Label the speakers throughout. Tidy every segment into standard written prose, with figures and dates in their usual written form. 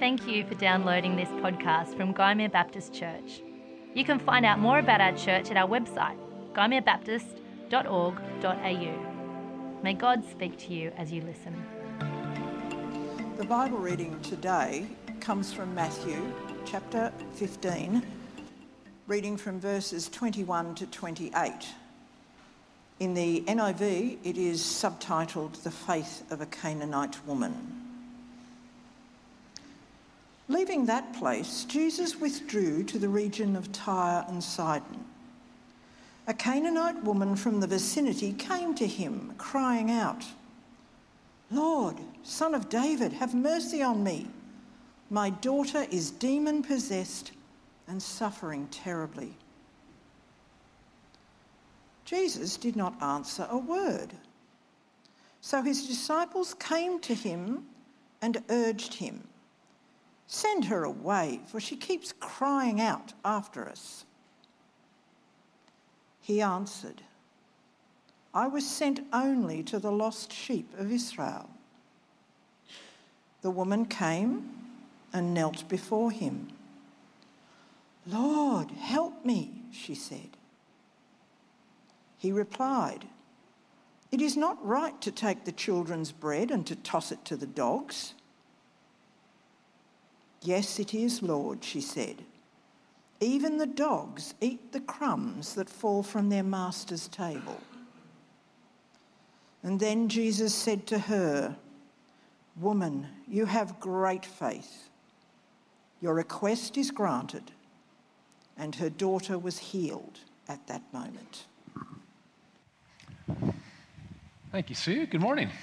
Speaker 1: Thank you for downloading this podcast from Gymea Baptist Church. You can find out more about our church at our website, gymeabaptist.org.au. May God speak to you as you listen.
Speaker 2: The Bible reading today comes from Matthew chapter 15, reading from verses 21 to 28. In the NIV, it is subtitled The Faith of a Canaanite Woman. Leaving that place, Jesus withdrew to the region of Tyre and Sidon. A Canaanite woman from the vicinity came to him, crying out, "Lord, Son of David, have mercy on me. My daughter is demon-possessed and suffering terribly." Jesus did not answer a word. So his disciples came to him and urged him, "Send her away, for she keeps crying out after us." He answered, "I was sent only to the lost sheep of Israel." The woman came and knelt before him. "Lord, help me," she said. He replied, "It is not right to take the children's bread and to toss it to the dogs." "Yes, it is, Lord," she said. "Even the dogs eat the crumbs that fall from their master's table." And then Jesus said to her, "Woman, you have great faith. Your request is granted." And her daughter was healed at that moment.
Speaker 3: Thank you, Sue. Good morning.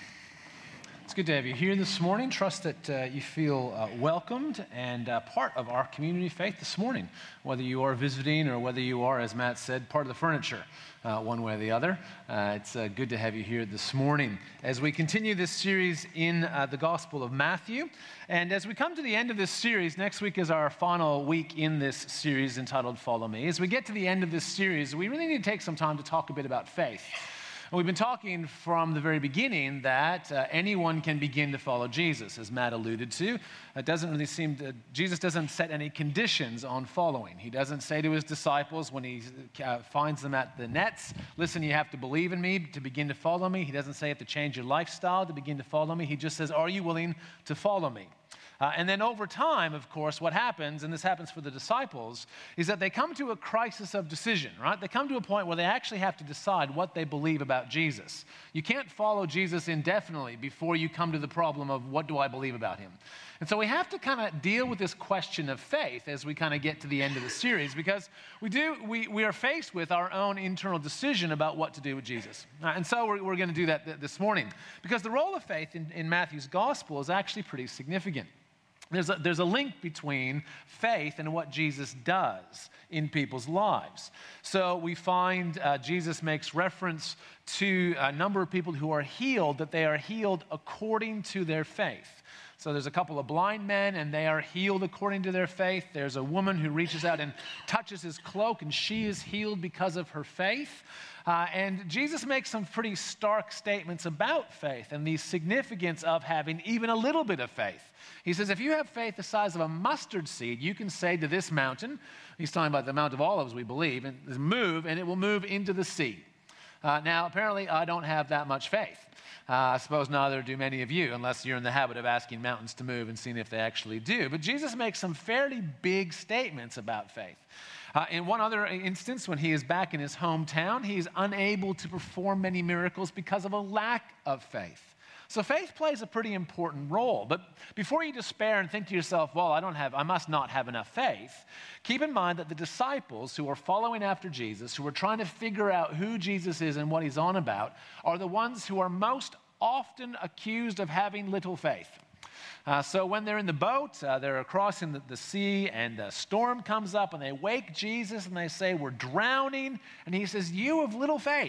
Speaker 3: It's good to have you here this morning. Trust that you feel welcomed and part of our community faith this morning, whether you are visiting or whether you are, as Matt said, part of the furniture, one way or the other. It's good to have you here this morning as we continue this series in the Gospel of Matthew. And as we come to the end of this series, next week is our final week in this series entitled Follow Me. As we get to the end of this series, we really need to take some time to talk a bit about faith. And we've been talking from the very beginning that anyone can begin to follow Jesus, as Matt alluded to. It doesn't really seem that Jesus doesn't set any conditions on following. He doesn't say to his disciples when he finds them at the nets, "Listen, you have to believe in me to begin to follow me." He doesn't say you have to change your lifestyle to begin to follow me. He just says, "Are you willing to follow me?" And then over time, of course, what happens, and this happens for the disciples, is that they come to a crisis of decision, right? They come to a point where they actually have to decide what they believe about Jesus. You can't follow Jesus indefinitely before you come to the problem of what do I believe about him? And so we have to kind of deal with this question of faith as we kind of get to the end of the series, because we are faced with our own internal decision about what to do with Jesus. And so we're going to do that this morning, because the role of faith in Matthew's gospel is actually pretty significant. There's a link between faith and what Jesus does in people's lives. So we find Jesus makes reference to a number of people who are healed, that they are healed according to their faith. So there's a couple of blind men, and they are healed according to their faith. There's a woman who reaches out and touches his cloak, and she is healed because of her faith. And Jesus makes some pretty stark statements about faith and the significance of having even a little bit of faith. He says, if you have faith the size of a mustard seed, you can say to this mountain, he's talking about the Mount of Olives, we believe, and move, and it will move into the sea. Now, apparently, I don't have that much faith. I suppose neither do many of you, unless you're in the habit of asking mountains to move and seeing if they actually do. But Jesus makes some fairly big statements about faith. In one other instance, when he is back in his hometown, he is unable to perform many miracles because of a lack of faith. So faith plays a pretty important role. But before you despair and think to yourself, well, I must not have enough faith, keep in mind that the disciples who are following after Jesus, who are trying to figure out who Jesus is and what he's on about, are the ones who are most often accused of having little faith. So when they're in the boat, they're crossing the sea, and a storm comes up, and they wake Jesus, and they say, "We're drowning." And he says, "You of little faith."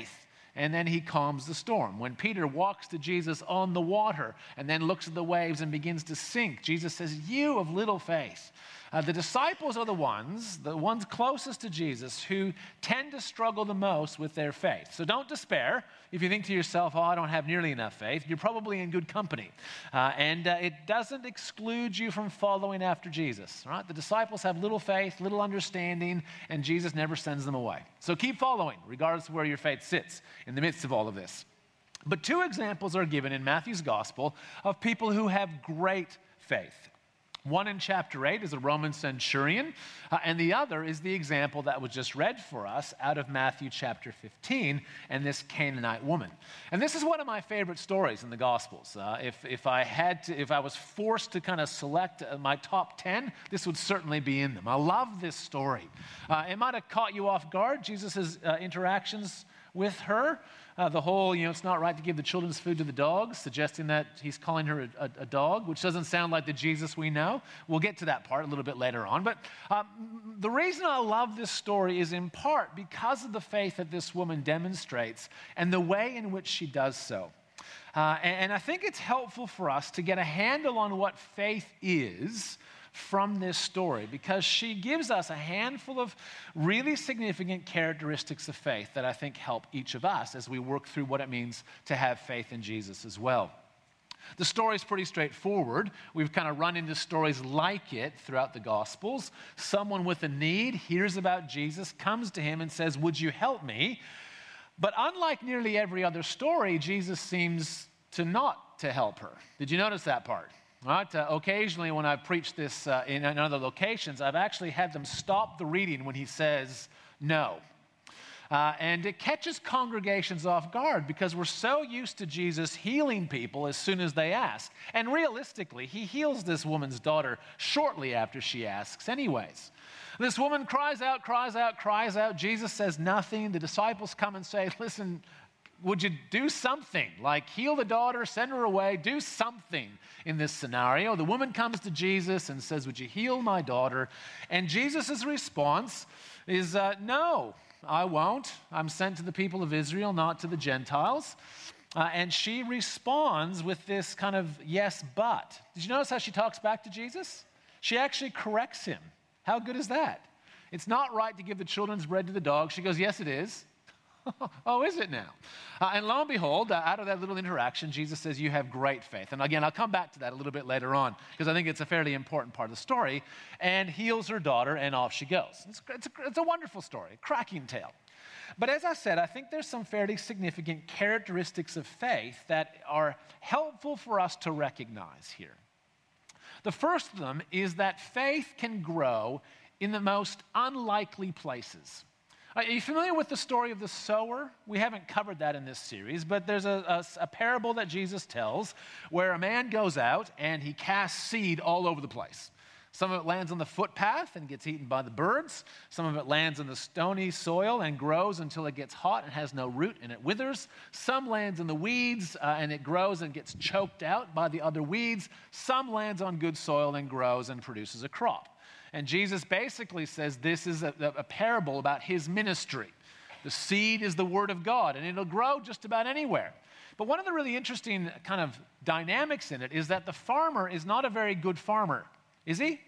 Speaker 3: and then he calms the storm. When Peter walks to Jesus on the water and then looks at the waves and begins to sink, Jesus says, "You of little faith." The disciples are the ones closest to Jesus, who tend to struggle the most with their faith. So don't despair. If you think to yourself, "Oh, I don't have nearly enough faith," you're probably in good company. And it doesn't exclude you from following after Jesus, right? The disciples have little faith, little understanding, and Jesus never sends them away. So keep following, regardless of where your faith sits in the midst of all of this. But two examples are given in Matthew's gospel of people who have great faith. One in chapter 8 is a Roman centurion, and the other is the example that was just read for us out of Matthew chapter 15, and this Canaanite woman. And this is one of my favorite stories in the Gospels. If I was forced to kind of select my top 10, this would certainly be in them. I love this story. It might have caught you off guard, Jesus' interactions with her. The whole, it's not right to give the children's food to the dogs, suggesting that he's calling her a dog, which doesn't sound like the Jesus we know. We'll get to that part a little bit later on. But the reason I love this story is in part because of the faith that this woman demonstrates and the way in which she does so. And I think it's helpful for us to get a handle on what faith is from this story, because she gives us a handful of really significant characteristics of faith that I think help each of us as we work through what it means to have faith in Jesus as well. The story is pretty straightforward. We've kind of run into stories like it throughout the Gospels. Someone with a need hears about Jesus, comes to him and says, "Would you help me?" But unlike nearly every other story, Jesus seems to not to help her. Did you notice that part? Right? Occasionally when I've preached this in other locations, I've actually had them stop the reading when he says no. And it catches congregations off guard because we're so used to Jesus healing people as soon as they ask. And realistically, he heals this woman's daughter shortly after she asks anyways. This woman cries out, cries out, cries out. Jesus says nothing. The disciples come and say, "Listen, would you do something? Like heal the daughter, send her away, do something in this scenario." The woman comes to Jesus and says, "Would you heal my daughter?" And Jesus' response is, "No, I won't. I'm sent to the people of Israel, not to the Gentiles." And she responds with this kind of yes, but. Did you notice how she talks back to Jesus? She actually corrects him. How good is that? It's not right to give the children's bread to the dogs. She goes, "Yes, it is." Oh, is it now? And lo and behold, out of that little interaction, Jesus says, "You have great faith." And again, I'll come back to that a little bit later on because I think it's a fairly important part of the story. And heals her daughter, and off she goes. It's a wonderful story, a cracking tale. But as I said, I think there's some fairly significant characteristics of faith that are helpful for us to recognize here. The first of them is that faith can grow in the most unlikely places. Are you familiar with the story of the sower? We haven't covered that in this series, but there's a parable that Jesus tells where a man goes out and he casts seed all over the place. Some of it lands on the footpath and gets eaten by the birds. Some of it lands in the stony soil and grows until it gets hot and has no root and it withers. Some lands in the weeds and it grows and gets choked out by the other weeds. Some lands on good soil and grows and produces a crop. And Jesus basically says this is a parable about his ministry. The seed is the word of God, and it'll grow just about anywhere. But one of the really interesting kind of dynamics in it is that the farmer is not a very good farmer, is he?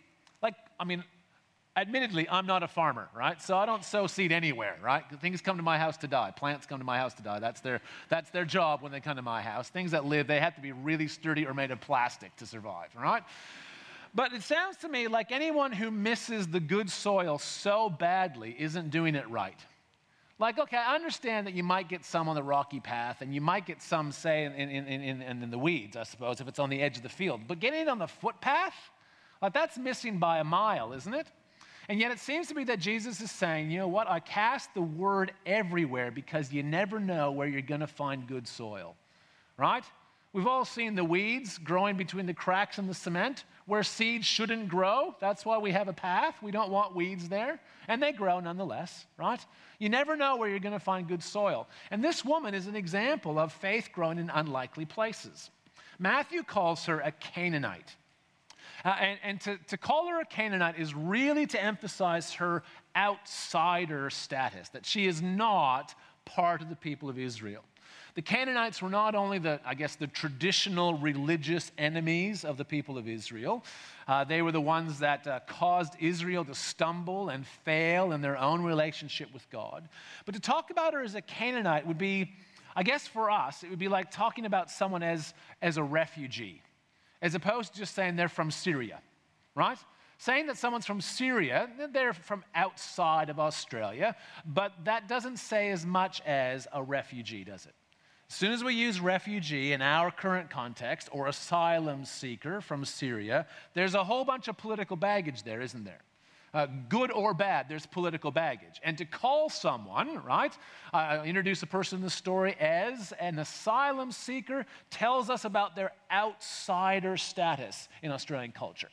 Speaker 3: Admittedly, I'm not a farmer, right? So I don't sow seed anywhere, right? Things come to my house to die. Plants come to my house to die. That's their job when they come to my house. Things that live, they have to be really sturdy or made of plastic to survive, right? But it sounds to me like anyone who misses the good soil so badly isn't doing it right. Like, okay, I understand that you might get some on the rocky path, and you might get some, say, in the weeds, I suppose, if it's on the edge of the field. But getting it on the footpath, like that's missing by a mile, isn't it? And yet it seems to me that Jesus is saying, you know what, I cast the word everywhere because you never know where you're going to find good soil, right? We've all seen the weeds growing between the cracks in the cement where seeds shouldn't grow. That's why we have a path. We don't want weeds there. And they grow nonetheless, right? You never know where you're going to find good soil. And this woman is an example of faith growing in unlikely places. Matthew calls her a Canaanite. And to call her a Canaanite is really to emphasize her outsider status, that she is not part of the people of Israel. The Canaanites were not only the traditional religious enemies of the people of Israel. They were the ones that caused Israel to stumble and fail in their own relationship with God. But to talk about her as a Canaanite would be, I guess for us, it would be like talking about someone as a refugee, as opposed to just saying they're from Syria, right? Saying that someone's from Syria, they're from outside of Australia, but that doesn't say as much as a refugee, does it? As soon as we use refugee in our current context, or asylum seeker from Syria, there's a whole bunch of political baggage there, isn't there? Good or bad, there's political baggage. And to call someone, right, introduce a person in the story as an asylum seeker tells us about their outsider status in Australian culture.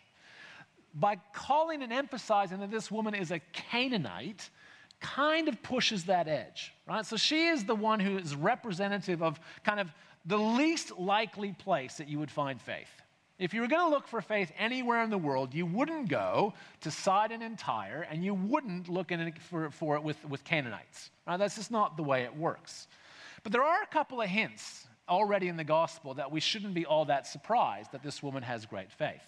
Speaker 3: By calling and emphasizing that this woman is a Canaanite, kind of pushes that edge, right? So she is the one who is representative of kind of the least likely place that you would find faith. If you were going to look for faith anywhere in the world, you wouldn't go to Sidon and Tyre, and you wouldn't look for it with Canaanites. Right? That's just not the way it works. But there are a couple of hints already in the gospel that we shouldn't be all that surprised that this woman has great faith.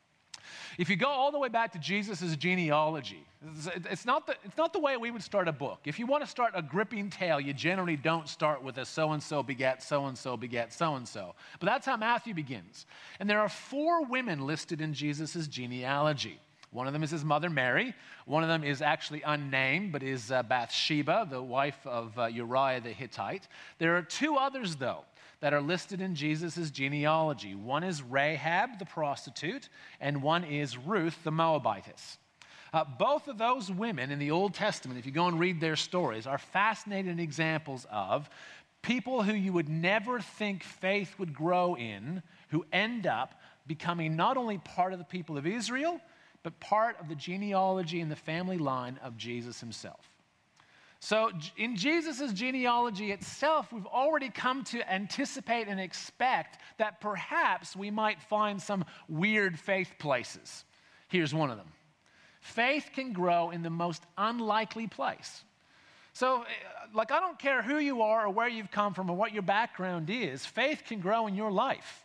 Speaker 3: If you go all the way back to Jesus' genealogy, it's not the way we would start a book. If you want to start a gripping tale, you generally don't start with a so-and-so begat so-and-so begat so-and-so. But that's how Matthew begins. And there are 4 women listed in Jesus' genealogy. One of them is his mother Mary. One of them is actually unnamed, but is Bathsheba, the wife of Uriah the Hittite. There are 2 others, though, that are listed in Jesus' genealogy. One is Rahab, the prostitute, and one is Ruth, the Moabitess. Both of those women in the Old Testament, if you go and read their stories, are fascinating examples of people who you would never think faith would grow in, who end up becoming not only part of the people of Israel, but part of the genealogy and the family line of Jesus himself. So in Jesus' genealogy itself, we've already come to anticipate and expect that perhaps we might find some weird faith places. Here's one of them. Faith can grow in the most unlikely place. So, I don't care who you are or where you've come from or what your background is, faith can grow in your life.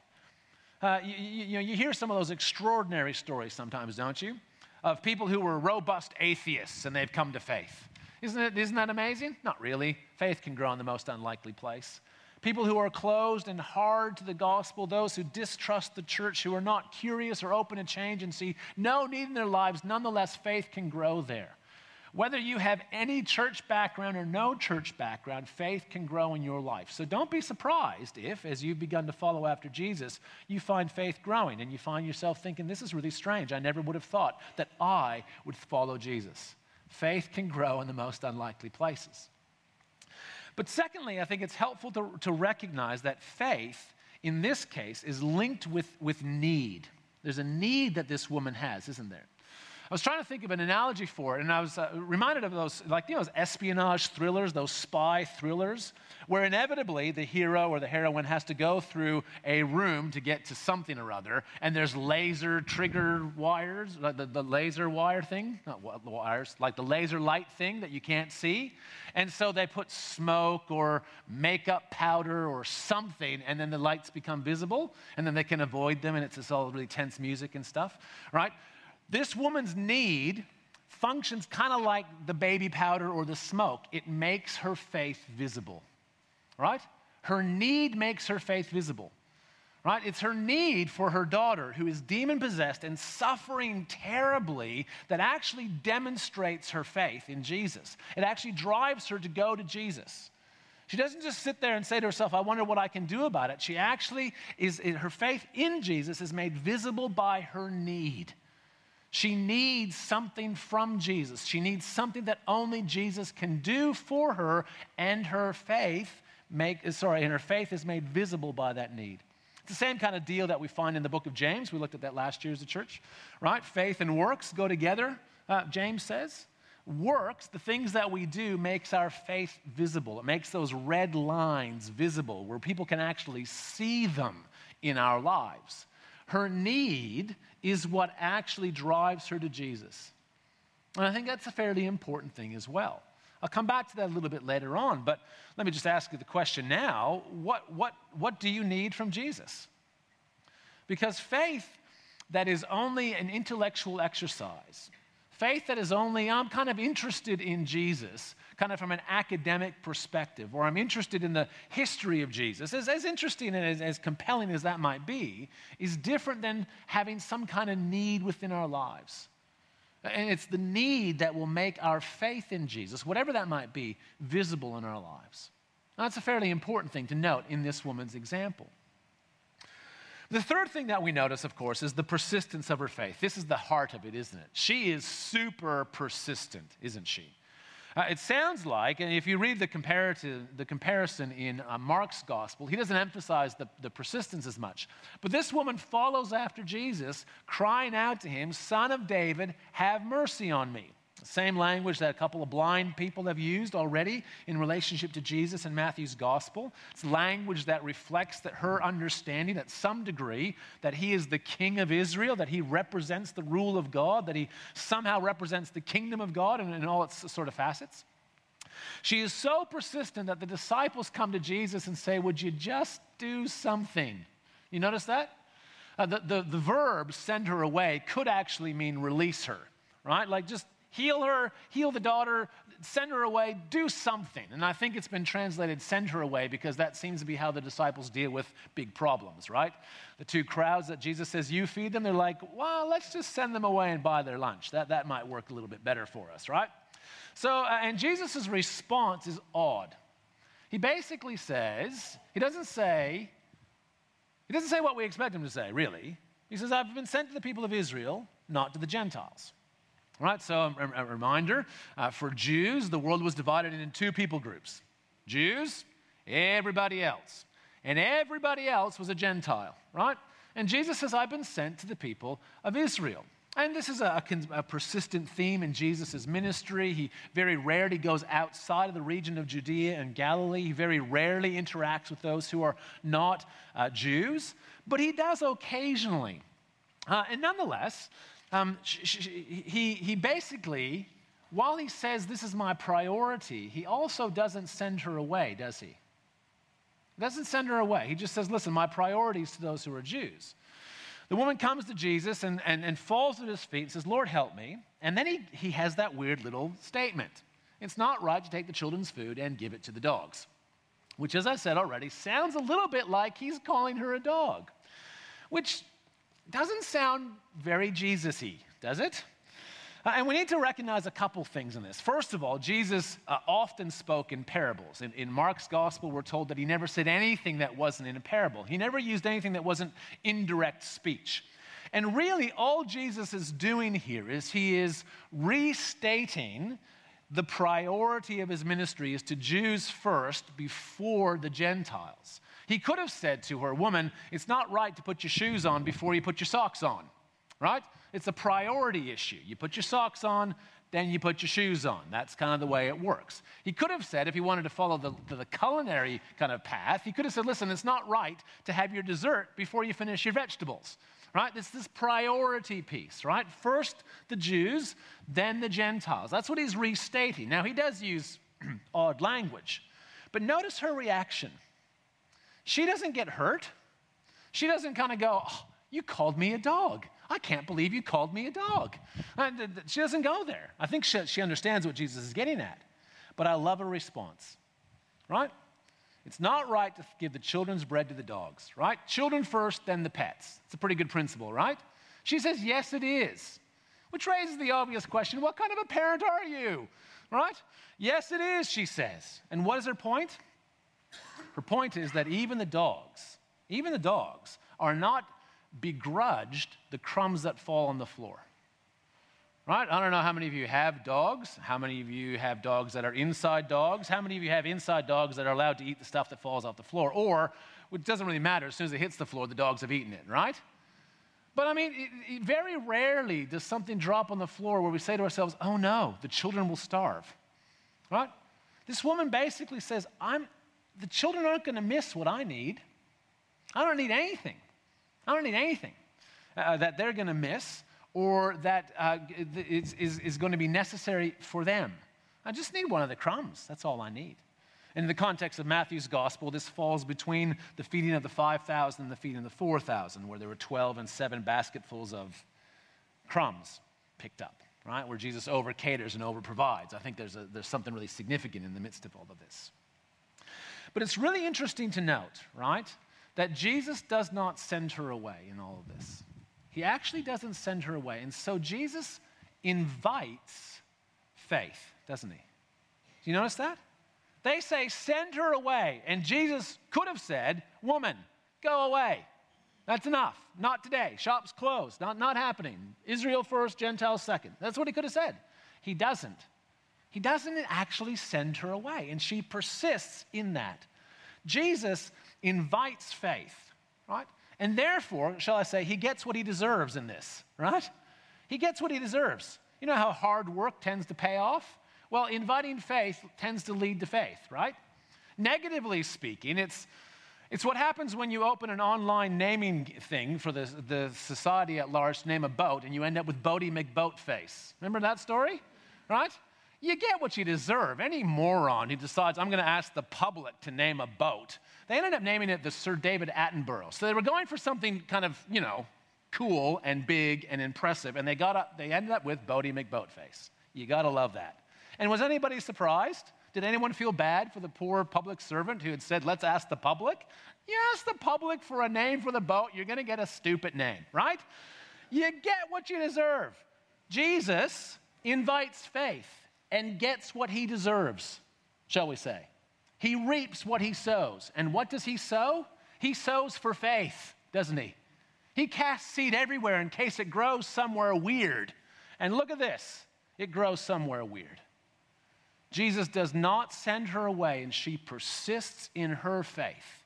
Speaker 3: You hear some of those extraordinary stories sometimes, don't you? Of people who were robust atheists and they've come to faith. Isn't that amazing? Not really. Faith can grow in the most unlikely place. People who are closed and hard to the gospel, those who distrust the church, who are not curious or open to change and see no need in their lives, nonetheless, faith can grow there. Whether you have any church background or no church background, faith can grow in your life. So don't be surprised if, as you've begun to follow after Jesus, you find faith growing and you find yourself thinking, this is really strange. I never would have thought that I would follow Jesus. Faith can grow in the most unlikely places. But secondly, I think it's helpful to recognize that faith, in this case, is linked with need. There's a need that this woman has, isn't there? I was trying to think of an analogy for it, and I was reminded of those, those espionage thrillers, those spy thrillers, where inevitably the hero or the heroine has to go through a room to get to something or other, and there's laser trigger wires, like the laser wire thing, not wires, like the laser light thing that you can't see, and so they put smoke or makeup powder or something, and then the lights become visible, and then they can avoid them, and it's this all really tense music and stuff, right? This woman's need functions kind of like the baby powder or the smoke. It makes her faith visible, right? Her need makes her faith visible, right? It's her need for her daughter who is demon-possessed and suffering terribly that actually demonstrates her faith in Jesus. It actually drives her to go to Jesus. She doesn't just sit there and say to herself, I wonder what I can do about it. She actually her faith in Jesus is made visible by her need. She needs something from Jesus. She needs something that only Jesus can do for her, and her faith is made visible by that need. It's the same kind of deal that we find in the book of James. We looked at that last year as a church, right? Faith and works go together, James says. Works, the things that we do, makes our faith visible. It makes those red lines visible where people can actually see them in our lives. Her need is what actually drives her to Jesus. And I think that's a fairly important thing as well. I'll come back to that a little bit later on, but let me just ask you the question now. What do you need from Jesus? Because faith that is only an intellectual exercise, faith that is only, I'm kind of interested in Jesus, kind of from an academic perspective, or I'm interested in the history of Jesus, as interesting and as compelling as that might be, is different than having some kind of need within our lives. And it's the need that will make our faith in Jesus, whatever that might be, visible in our lives. Now, that's a fairly important thing to note in this woman's example. The third thing that we notice, of course, is the persistence of her faith. This is the heart of it, isn't it? She is super persistent, isn't she? It sounds like, and if you read the comparison in Mark's gospel, he doesn't emphasize the persistence as much. But this woman follows after Jesus, crying out to him, "Son of David, have mercy on me." The same language that a couple of blind people have used already in relationship to Jesus in Matthew's gospel. It's language that reflects that her understanding at some degree that he is the king of Israel, that he represents the rule of God, that he somehow represents the kingdom of God in all its sort of facets. She is so persistent that the disciples come to Jesus and say, "Would you just do something?" You notice that? The verb "send her away" could actually mean release her, right? Like just heal her, heal the daughter, send her away, do something. And I think it's been translated "send her away" because that seems to be how the disciples deal with big problems, right? The two crowds that Jesus says, "You feed them," they're like, "Well, let's just send them away and buy their lunch. That might work a little bit better for us," right? So, and Jesus' response is odd. He basically says, he doesn't say what we expect him to say, really. He says, "I've been sent to the people of Israel, not to the Gentiles." Right, so a reminder, for Jews, the world was divided into two people groups. Jews, everybody else. And everybody else was a Gentile, right? And Jesus says, "I've been sent to the people of Israel." And this is a persistent theme in Jesus' ministry. He very rarely goes outside of the region of Judea and Galilee. He very rarely interacts with those who are not Jews. But he does occasionally. And nonetheless, he basically, while he says this is my priority, he also doesn't send her away, does he? He doesn't send her away. He just says, "Listen, my priority is to those who are Jews." The woman comes to Jesus and falls at his feet and says, "Lord, help me." And then he has that weird little statement. It's not right to take the children's food and give it to the dogs, which, as I said already, sounds a little bit like he's calling her a dog, which doesn't sound very Jesus-y, does it? And we need to recognize a couple things in this. First of all, Jesus often spoke in parables. In Mark's gospel, we're told that he never said anything that wasn't in a parable. He never used anything that wasn't indirect speech. And really, all Jesus is doing here is he is restating the priority of his ministry is to Jews first before the Gentiles. He could have said to her, "Woman, it's not right to put your shoes on before you put your socks on," right? It's a priority issue. You put your socks on, then you put your shoes on. That's kind of the way it works. He could have said, if he wanted to follow the culinary kind of path, he could have said, "Listen, it's not right to have your dessert before you finish your vegetables," right? It's this priority piece, right? First the Jews, then the Gentiles. That's what he's restating. Now, he does use odd language, but notice her reaction. She doesn't get hurt. She doesn't kind of go, "Oh, you called me a dog. I can't believe you called me a dog." She doesn't go there. I think she understands what Jesus is getting at. But I love her response, right? It's not right to give the children's bread to the dogs, right? Children first, then the pets. It's a pretty good principle, right? She says, "Yes, it is," which raises the obvious question, what kind of a parent are you, right? "Yes, it is," she says. And what is her point? Her point is that even the dogs are not begrudged the crumbs that fall on the floor. Right? I don't know how many of you have dogs. How many of you have dogs that are inside dogs? How many of you have inside dogs that are allowed to eat the stuff that falls off the floor? Or, it doesn't really matter, as soon as it hits the floor, the dogs have eaten it, right? But I mean, very rarely does something drop on the floor where we say to ourselves, "Oh no, the children will starve." Right? This woman basically says, the children aren't going to miss what I need. I don't need anything. I don't need anything that they're going to miss or that is going to be necessary for them. I just need one of the crumbs. That's all I need. And in the context of Matthew's gospel, this falls between the feeding of the 5,000 and the feeding of the 4,000, where there were 12 and 7 basketfuls of crumbs picked up, right? Where Jesus over-caters and over-provides. I think there's something really significant in the midst of all of this. But it's really interesting to note, right, that Jesus does not send her away in all of this. He actually doesn't send her away. And so Jesus invites faith, doesn't he? Do you notice that? They say, send her away. And Jesus could have said, woman, go away. That's enough. Not today. Shop's closed. Not happening. Israel first, Gentiles second. That's what he could have said. He doesn't. He doesn't actually send her away. And she persists in that. Jesus invites faith, right? And therefore, shall I say, he gets what he deserves in this, right? He gets what he deserves. You know how hard work tends to pay off? Well, inviting faith tends to lead to faith, right? Negatively speaking, it's what happens when you open an online naming thing for the society at large to name a boat, and you end up with Boaty McBoatface. Remember that story? Right? You get what you deserve. Any moron who decides, I'm going to ask the public to name a boat, they ended up naming it the Sir David Attenborough. So they were going for something kind of, cool and big and impressive, and they ended up with Boaty McBoatface. You got to love that. And was anybody surprised? Did anyone feel bad for the poor public servant who had said, let's ask the public? You ask the public for a name for the boat, you're going to get a stupid name, right? You get what you deserve. Jesus invites faith and gets what he deserves, shall we say. He reaps what he sows. And what does he sow? He sows for faith, doesn't he? He casts seed everywhere in case it grows somewhere weird. And look at this. It grows somewhere weird. Jesus does not send her away, and she persists in her faith.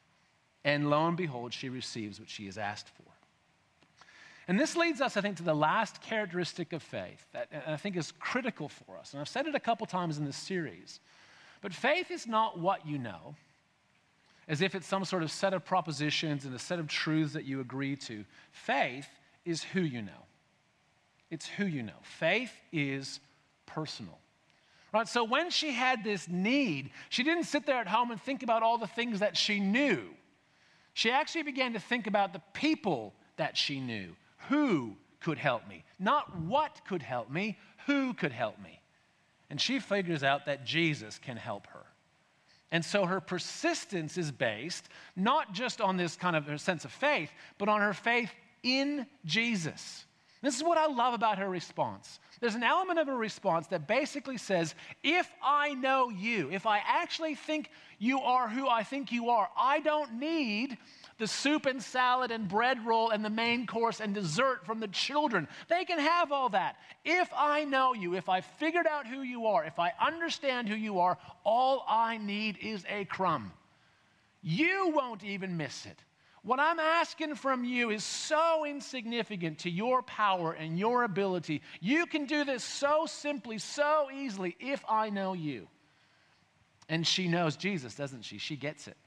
Speaker 3: And lo and behold, she receives what she has asked for. And this leads us, I think, to the last characteristic of faith that I think is critical for us. And I've said it a couple times in this series. But faith is not what you know, as if it's some sort of set of propositions and a set of truths that you agree to. Faith is who you know. It's who you know. Faith is personal. Right? So when she had this need, she didn't sit there at home and think about all the things that she knew. She actually began to think about the people that she knew. Who could help me? Not what could help me, who could help me? And she figures out that Jesus can help her. And so her persistence is based not just on this kind of her sense of faith, but on her faith in Jesus. This is what I love about her response. There's an element of her response that basically says, if I know you, if I actually think you are who I think you are, I don't need the soup and salad and bread roll and the main course and dessert from the children. They can have all that. If I know you, if I figured out who you are, if I understand who you are, all I need is a crumb. You won't even miss it. What I'm asking from you is so insignificant to your power and your ability. You can do this so simply, so easily, if I know you. And she knows Jesus, doesn't she? She gets it.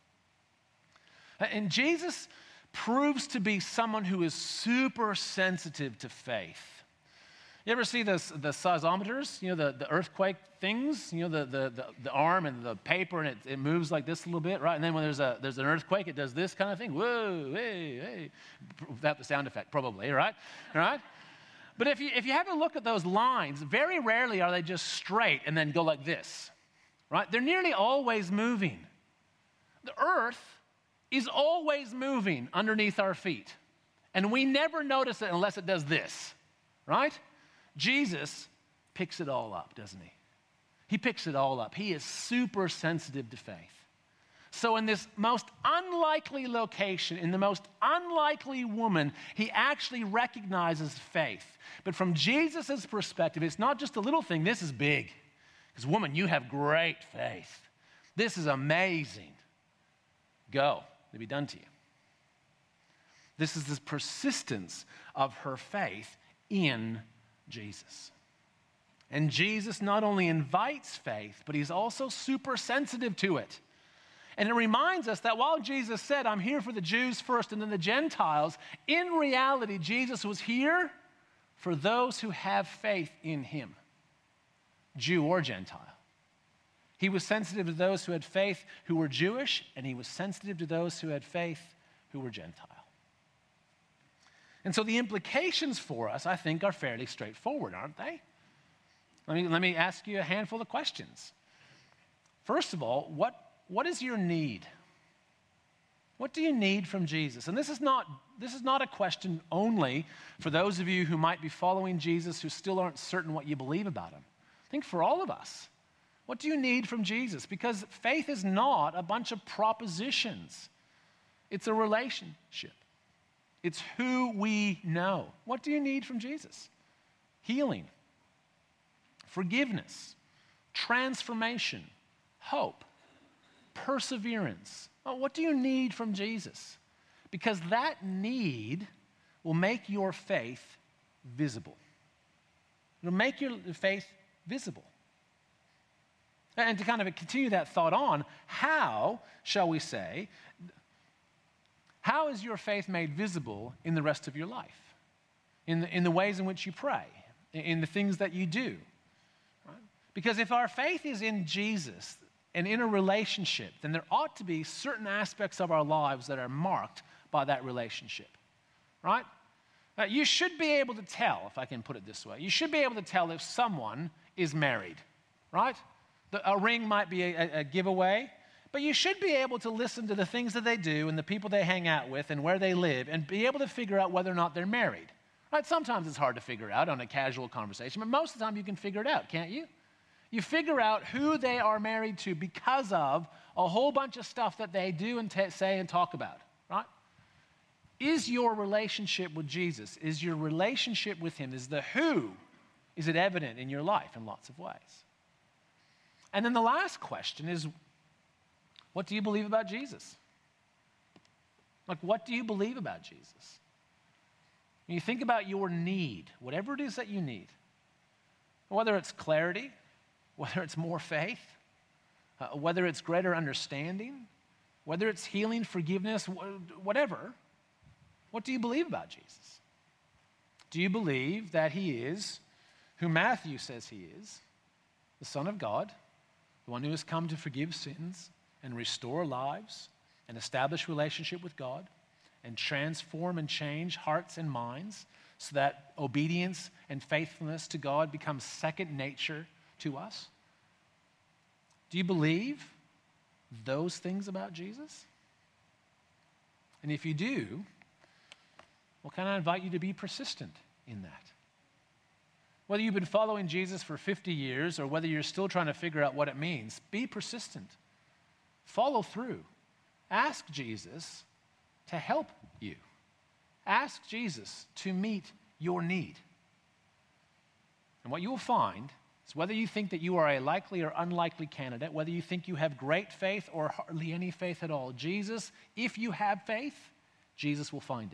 Speaker 3: And Jesus proves to be someone who is super sensitive to faith. You ever see the seismometers, the earthquake things, the arm and the paper, and it moves like this a little bit, right? And then when there's an earthquake, it does this kind of thing. Whoa, hey, without the sound effect, probably, right? But if you have a look at those lines, very rarely are they just straight and then go like this, right? They're nearly always moving. The earth is always moving underneath our feet, and we never notice it unless it does this, right? Jesus picks it all up, doesn't he? He picks it all up. He is super sensitive to faith. So in this most unlikely location, in the most unlikely woman, he actually recognizes faith. But from Jesus' perspective, it's not just a little thing. This is big. Because woman, you have great faith. This is amazing. Go. It'll be done to you. This is this persistence of her faith in Jesus. And Jesus not only invites faith, but he's also super sensitive to it. And it reminds us that while Jesus said, I'm here for the Jews first and then the Gentiles, in reality, Jesus was here for those who have faith in him. Jew or Gentile. He was sensitive to those who had faith who were Jewish, and he was sensitive to those who had faith who were Gentile. And so the implications for us, I think, are fairly straightforward, aren't they? Let me ask you a handful of questions. First of all, what is your need? What do you need from Jesus? And this is not a question only for those of you who might be following Jesus who still aren't certain what you believe about him. I think for all of us. What do you need from Jesus? Because faith is not a bunch of propositions. It's a relationship. It's who we know. What do you need from Jesus? Healing, forgiveness, transformation, hope, perseverance. Oh, what do you need from Jesus? Because that need will make your faith visible. It'll make your faith visible. And to kind of continue that thought on, how, shall we say, how is your faith made visible in the rest of your life? In the ways in which you pray, in the things that you do. Right? Because if our faith is in Jesus and in a relationship, then there ought to be certain aspects of our lives that are marked by that relationship. Right? You should be able to tell, if I can put it this way, you should be able to tell if someone is married. Right? A ring might be a giveaway, but you should be able to listen to the things that they do and the people they hang out with and where they live and be able to figure out whether or not they're married. Right? Sometimes it's hard to figure out on a casual conversation, but most of the time you can figure it out, can't you? You figure out who they are married to because of a whole bunch of stuff that they do and say and talk about, right? Is your relationship with Jesus, is your relationship with him, is the who, is it evident in your life in lots of ways? And then the last question is, what do you believe about Jesus? Like, what do you believe about Jesus? When you think about your need, whatever it is that you need, whether it's clarity, whether it's more faith, whether it's greater understanding, whether it's healing, forgiveness, whatever, what do you believe about Jesus? Do you believe that he is who Matthew says he is, the Son of God, the one who has come to forgive sins and restore lives and establish relationship with God and transform and change hearts and minds so that obedience and faithfulness to God becomes second nature to us? Do you believe those things about Jesus? And if you do, well, can I invite you to be persistent in that? Whether you've been following Jesus for 50 years or whether you're still trying to figure out what it means, be persistent. Follow through. Ask Jesus to help you. Ask Jesus to meet your need. And what you will find is whether you think that you are a likely or unlikely candidate, whether you think you have great faith or hardly any faith at all, Jesus, if you have faith, Jesus will find it.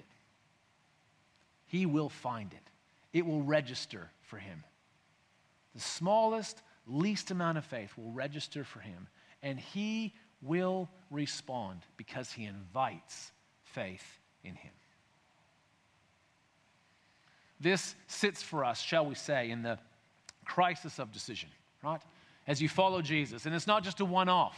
Speaker 3: He will find it. It will register for him. The smallest, least amount of faith will register for him, and he will respond because he invites faith in him. This sits for us, shall we say, in the crisis of decision, right? As you follow Jesus. And it's not just a one-off.